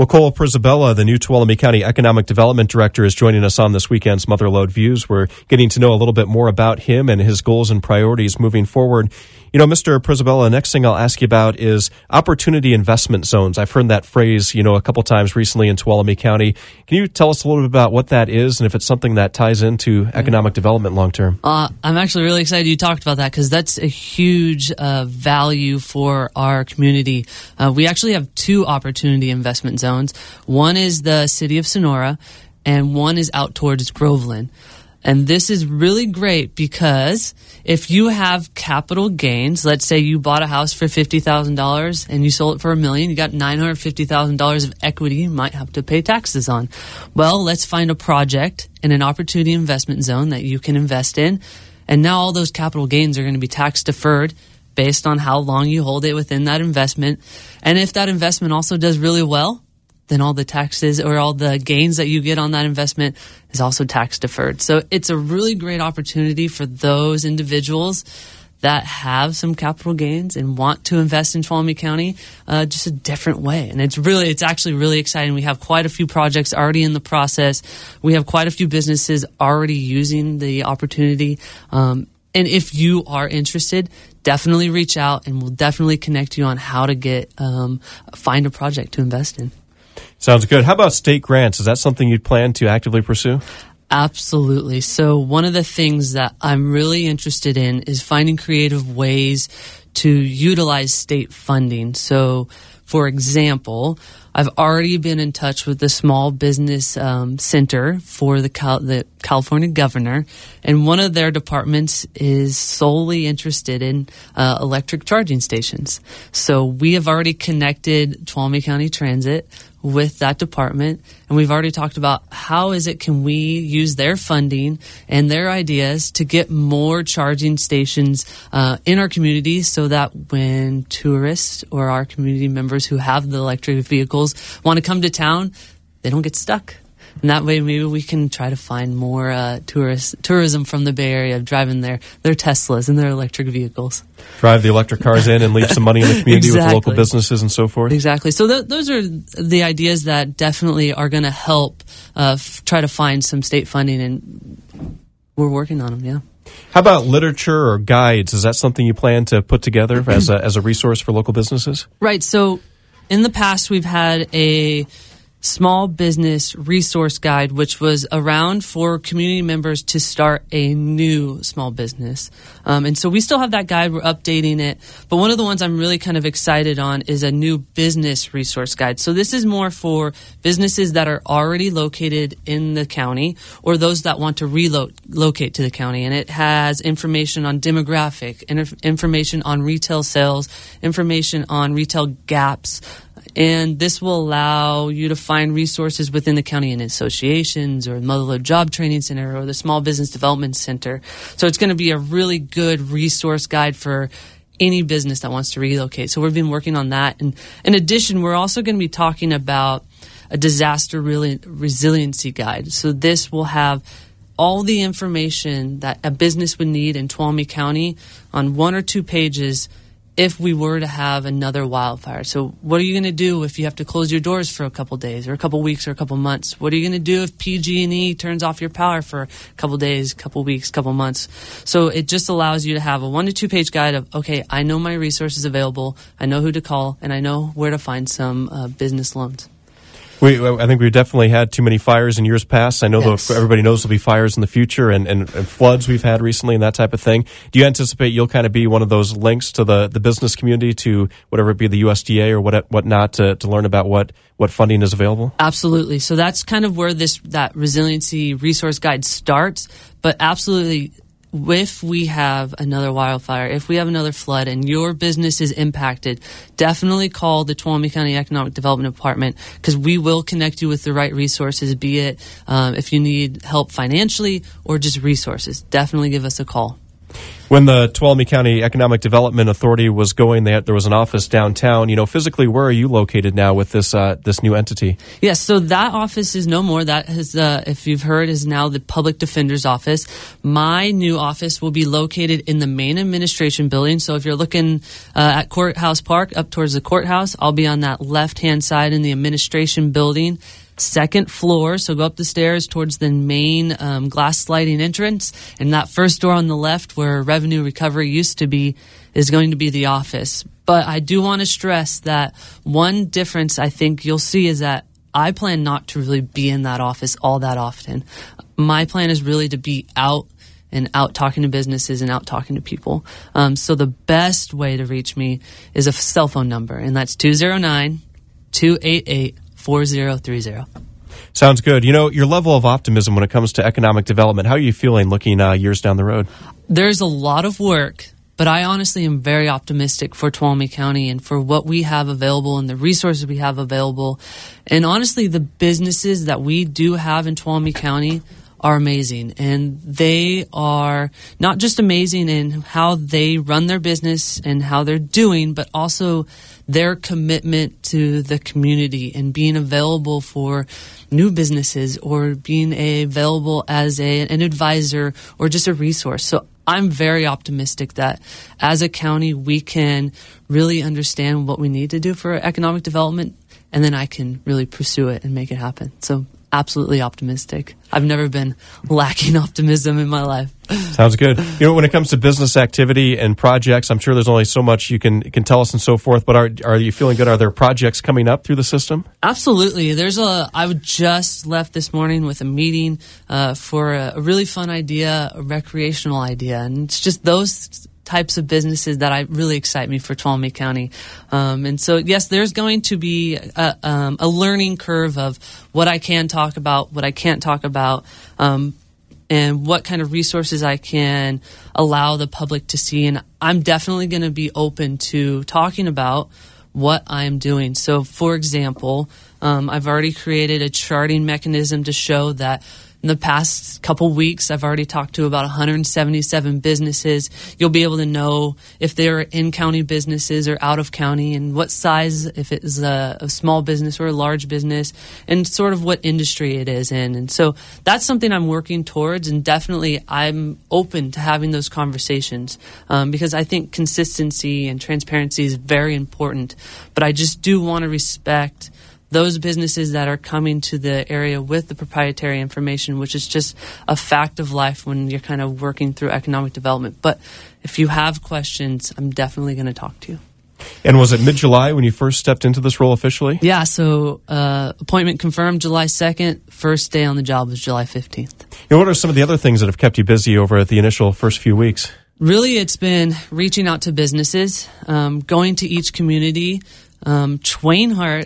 Well, Cole Przybyla, the new Tuolumne County Economic Development Director, is joining us on this weekend's Motherlode Views. We're getting to know a little bit more about him and his goals and priorities moving forward. You know, Mr. Przybyla, the next thing I'll ask you about is opportunity investment zones. I've heard that phrase, a couple times recently in Tuolumne County. Can you tell us a little bit about what that is and if it's something that ties into economic development long term? I'm actually really excited you talked about that because that's a huge value for our community. We actually have two opportunity investment zones. One is the city of Sonora and one is out towards Groveland. And this is really great because if you have capital gains, let's say you bought a house for $50,000 and you sold it for $1 million, you got $950,000 of equity you might have to pay taxes on. Well, let's find a project in an opportunity investment zone that you can invest in. And now all those capital gains are going to be tax deferred based on how long you hold it within that investment. And if that investment also does really well, then all the taxes or all the gains that you get on that investment is also tax deferred. So it's a really great opportunity for those individuals that have some capital gains and want to invest in Tuolumne County just a different way. And it's actually really exciting. We have quite a few projects already in the process. We have quite a few businesses already using the opportunity. And if you are interested, definitely reach out and we'll definitely connect you on how to find a project to invest in. Sounds good. How about state grants? Is that something you'd plan to actively pursue? Absolutely. So one of the things that I'm really interested in is finding creative ways to utilize state funding. So, for example, I've already been in touch with the Small Business Center for the California governor, and one of their departments is solely interested in electric charging stations. So we have already connected Tuolumne County Transit with that department, and we've already talked about can we use their funding and their ideas to get more charging stations in our community so that when tourists or our community members who have the electric vehicles want to come to town, they don't get stuck. And that way maybe we can try to find more tourism from the Bay Area driving their Teslas and their electric vehicles. Drive the electric cars in and leave some money in the community with local businesses and so forth. Exactly. So those are the ideas that definitely are going to help try to find some state funding, and we're working on them, yeah. How about literature or guides? Is that something you plan to put together as a resource for local businesses? Right. So in the past, we've had a small business resource guide, which was around for community members to start a new small business. And so we still have that guide. We're updating it. But one of the ones I'm really kind of excited on is a new business resource guide. So this is more for businesses that are already located in the county or those that want to relocate to the county. And it has information on demographic, information on retail sales, information on retail gaps. And this will allow you to find resources within the county in associations or Motherlode Job Training Center or the Small Business Development Center. So it's going to be a really good resource guide for any business that wants to relocate. So we've been working on that. And in addition, we're also going to be talking about a disaster resiliency guide. So this will have all the information that a business would need in Tuolumne County on 1 or 2 pages if we were to have another wildfire. So what are you going to do if you have to close your doors for a couple days or a couple weeks or a couple months? What are you going to do if PG&E turns off your power for a couple days, couple weeks, couple months? So it just allows you to have a 1 to 2 page guide of, okay, I know my resources available, I know who to call, and I know where to find some business loans. I think we've definitely had too many fires in years past. I know that everybody knows there'll be fires in the future and floods we've had recently and that type of thing. Do you anticipate you'll kind of be one of those links to the business community, to whatever it be, the USDA or whatnot, to learn about what funding is available? Absolutely. So that's kind of where that resiliency resource guide starts. But absolutely, if we have another wildfire, if we have another flood and your business is impacted, definitely call the Tuolumne County Economic Development Department because we will connect you with the right resources, be it if you need help financially or just resources. Definitely give us a call. When the Tuolumne County Economic Development Authority was going, there was an office downtown. Physically, where are you located now with this new entity? Yes, so that office is no more. That has, if you've heard, is now the Public Defender's Office. My new office will be located in the main administration building. So if you're looking at Courthouse Park up towards the courthouse, I'll be on that left-hand side in the administration building. Second floor, so go up the stairs towards the main glass sliding entrance, and that first door on the left where revenue recovery used to be is going to be the office. But I do want to stress that one difference I think you'll see is that I plan not to really be in that office all that often. My plan is really to be out and out talking to businesses and out talking to people. So the best way to reach me is a cell phone number, and that's 209-288-4030. Sounds good. Your level of optimism when it comes to economic development, how are you feeling looking years down the road? There's a lot of work, but I honestly am very optimistic for Tuolumne County and for what we have available and the resources we have available. And honestly, the businesses that we do have in Tuolumne County are amazing. And they are not just amazing in how they run their business and how they're doing, but also their commitment to the community and being available for new businesses or being available as an advisor or just a resource. So I'm very optimistic that as a county, we can really understand what we need to do for economic development, and then I can really pursue it and make it happen. So absolutely optimistic. I've never been lacking optimism in my life. Sounds good. When it comes to business activity and projects, I'm sure there's only so much you can tell us and so forth, but are you feeling good? Are there projects coming up through the system? Absolutely. I just left this morning with a meeting for a really fun idea, a recreational idea, and it's just those types of businesses that really excite me for Tuolumne County. And so, yes, there's going to be a learning curve of what I can talk about, what I can't talk about, and what kind of resources I can allow the public to see. And I'm definitely going to be open to talking about what I'm doing. So, for example, I've already created a charting mechanism to show that in the past couple weeks, I've already talked to about 177 businesses. You'll be able to know if they're in-county businesses or out-of-county and what size, if it is a small business or a large business, and sort of what industry it is in. And so that's something I'm working towards, and definitely I'm open to having those conversations because I think consistency and transparency is very important. But I just do want to respect those businesses that are coming to the area with the proprietary information, which is just a fact of life when you're kind of working through economic development. But if you have questions, I'm definitely going to talk to you. And was it mid-July when you first stepped into this role officially? Yeah, so appointment confirmed July 2nd. First day on the job was July 15th. And what are some of the other things that have kept you busy over at the initial first few weeks? Really, it's been reaching out to businesses, going to each community. Twainhart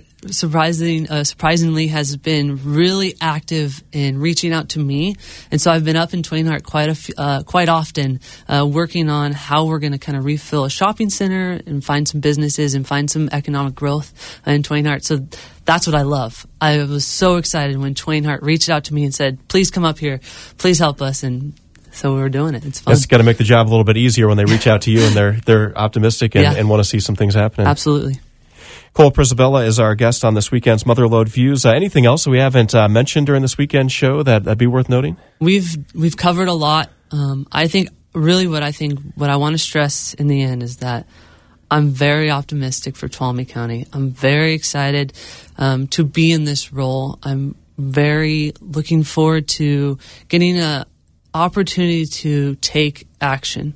surprisingly has been really active in reaching out to me, and so I've been up in Twainhart quite often, working on how we're going to kind of refill a shopping center and find some businesses and find some economic growth in Twainhart. So that's what I love. I was so excited when Twainhart reached out to me and said, "Please come up here, please help us." And so we're doing it. It's fun. It's got to make the job a little bit easier when they reach out to you and they're optimistic and want to see some things happening. Absolutely. Cole Przybyla is our guest on this weekend's Motherlode Views. Anything else we haven't mentioned during this weekend show that'd be worth noting? We've covered a lot. I think what I want to stress in the end is that I'm very optimistic for Tuolumne County. I'm very excited to be in this role. I'm very looking forward to getting an opportunity to take action.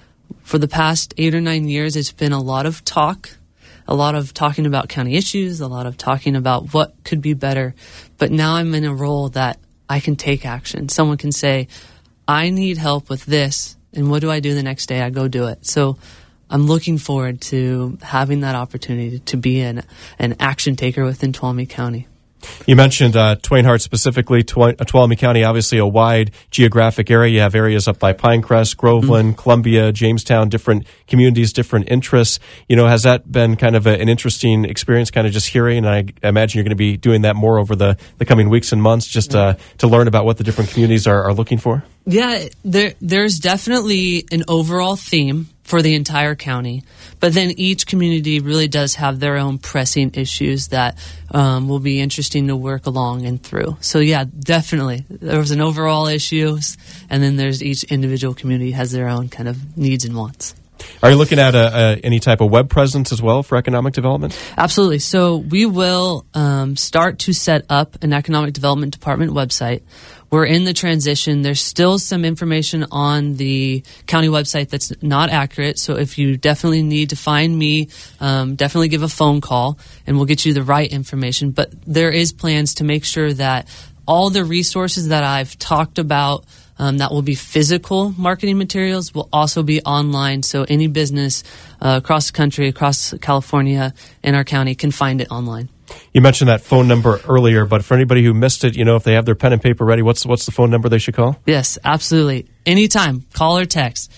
For the past 8 or 9 years, it's been a lot of talk. A lot of talking about county issues, a lot of talking about what could be better. But now I'm in a role that I can take action. Someone can say, I need help with this, and what do I do the next day? I go do it. So I'm looking forward to having that opportunity to be an action taker within Tuolumne County. You mentioned Twain Harte specifically, Tuolumne County, obviously a wide geographic area. You have areas up by Pinecrest, Groveland, Columbia, Jamestown, different communities, different interests. Has that been kind of an interesting experience, kind of just hearing? And I imagine you're going to be doing that more over the coming weeks and months, just to learn about what the different communities are looking for? Yeah, there's definitely an overall theme for the entire county, but then each community really does have their own pressing issues that will be interesting to work along and through. So yeah, definitely there was an overall issue, and then there's each individual community has their own kind of needs and wants. Are you looking at any type of web presence as well for economic development? Absolutely. So we will start to set up an economic development department website. We're in the transition. There's still some information on the county website that's not accurate. So if you definitely need to find me, definitely give a phone call and we'll get you the right information. But there is plans to make sure that all the resources that I've talked about that will be physical marketing materials will also be online. So any business across the country, across California, in our county can find it online. You mentioned that phone number earlier, but for anybody who missed it, if they have their pen and paper ready, what's the phone number they should call? Yes, absolutely. Anytime, call or text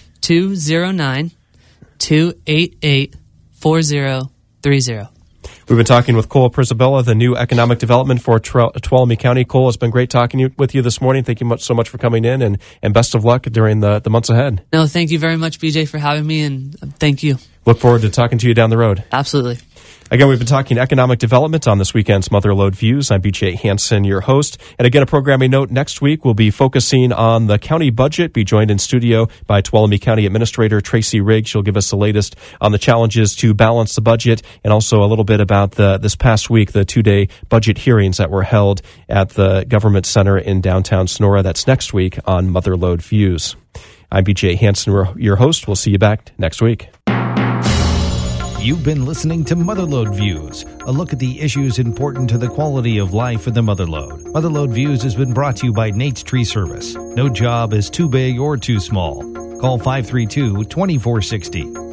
209-288-4030. We've been talking with Cole Przybyla, the new economic development for Tuolumne County. Cole, it's been great talking with you this morning. Thank you so much for coming in, and best of luck during the months ahead. No, thank you very much, BJ, for having me, and thank you. Look forward to talking to you down the road. Absolutely. Again, we've been talking economic development on this weekend's Motherlode Views. I'm BJ Hansen, your host. And again, a programming note, next week we'll be focusing on the county budget, be joined in studio by Tuolumne County Administrator Tracy Riggs. She'll give us the latest on the challenges to balance the budget, and also a little bit about this past week, the 2-day budget hearings that were held at the Government Center in downtown Sonora. That's next week on Motherlode Views. I'm BJ Hansen, your host. We'll see you back next week. You've been listening to Motherlode Views, a look at the issues important to the quality of life in the Motherlode. Motherlode Views has been brought to you by Nate's Tree Service. No job is too big or too small. Call 532-2460.